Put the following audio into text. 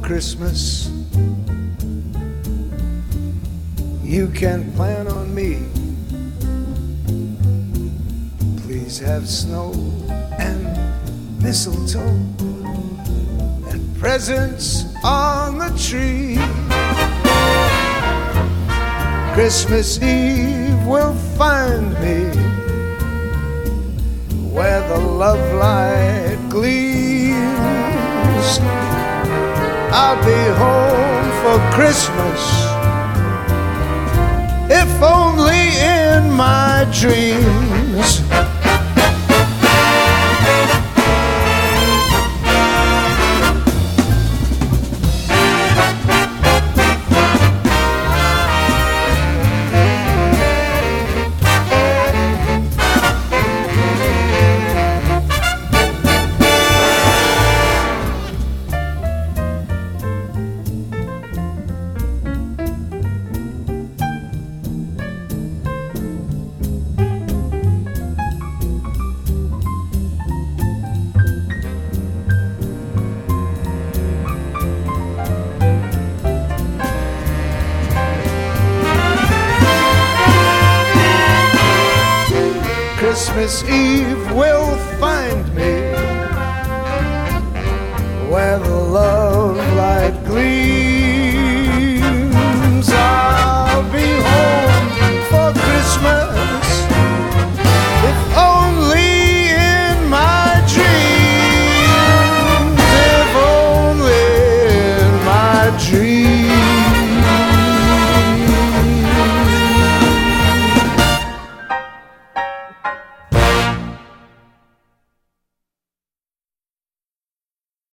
Christmas. You can plan on me. Please have snow and mistletoe and presents on the tree. Christmas Eve will find me where the love light gleams. I'll be home for Christmas, if only in my dreams. Christmas Eve will find me where the love light